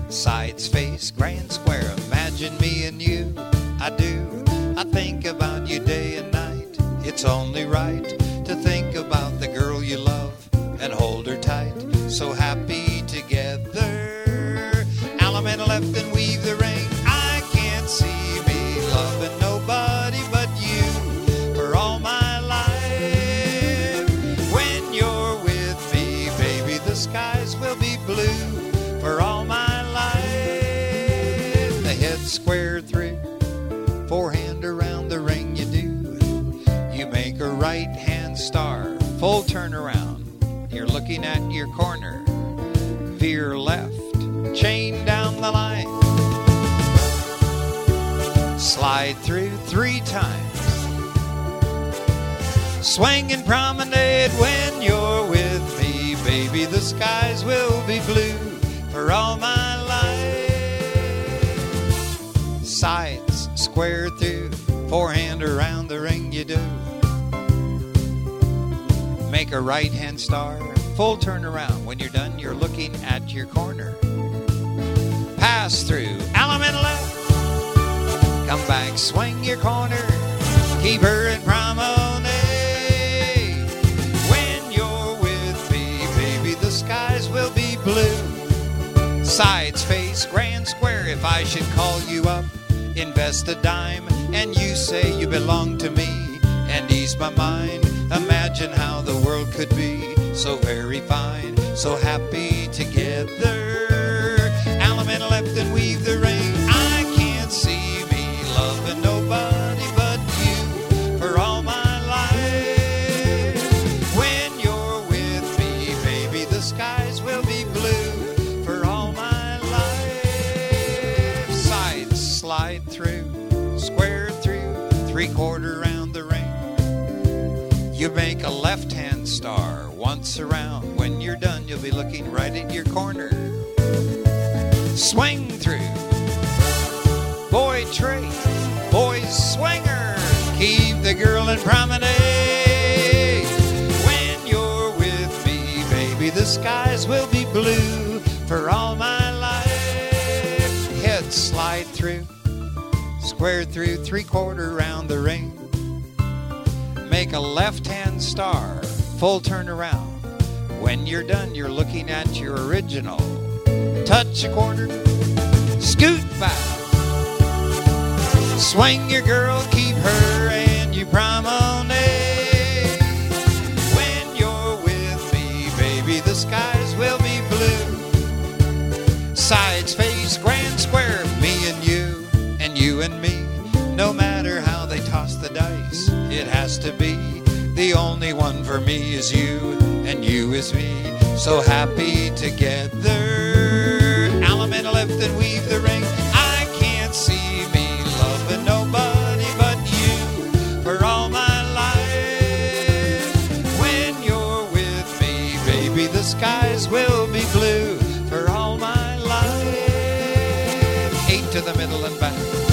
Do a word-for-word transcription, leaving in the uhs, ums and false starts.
Sides, face, grand square, imagine me and you. I do, I think about you day and night. It's only right to think about the girl you love and hold her tight. So happy together. Element left and weave the ring. I can't see me loving nobody but you for all my life. When you're with me, baby, the skies will be blue for all my life. The head square through, forehand around the ring you do. You make a right hand star, full turn around. You're looking at your corner. Veer left, chain down the line. Slide through three times. Swing and promenade when you're with me, baby. The skies will be blue for all my life. Sides, square through, forehand around the ring you do. Make a right hand star, full turn around. When you're done, you're looking at your corner. Pass through, element left. Come back, swing your corner. Keep her in promenade. When you're with me, baby, the skies will be blue. Sides, face, grand square. If I should call you up, invest a dime, and you say you belong to me, and ease my mind. Imagine how the world could be so very fine, so happy together. Element left and weave the ring. I can't see me loving nobody but you for all my life. When you're with me, baby, the skies will be blue for all my life. Sides, slide through, square through, three quarter round the ring. You make a left-hand star once around. When you're done, you'll be looking right at your corner. Swing through. Boy trait, boy swinger. Keep the girl in promenade. When you're with me, baby, the skies will be blue for all my life. Head slide through, square through, three-quarter round the ring. Make a left-hand star, full turn around. When you're done, you're looking at your original. Touch a corner, scoot back. Swing your girl, keep her and you promenade. When you're with me, baby, the skies will be blue. Sides, face, grand square, me and you, and you and me. No matter how they toss the dice, it has to be. The only one for me is you, and you is me. So happy together. Element left and weave the ring. I can't see me loving nobody but you for all my life. When you're with me, baby, the skies will be blue for all my life. Eight to the middle and back.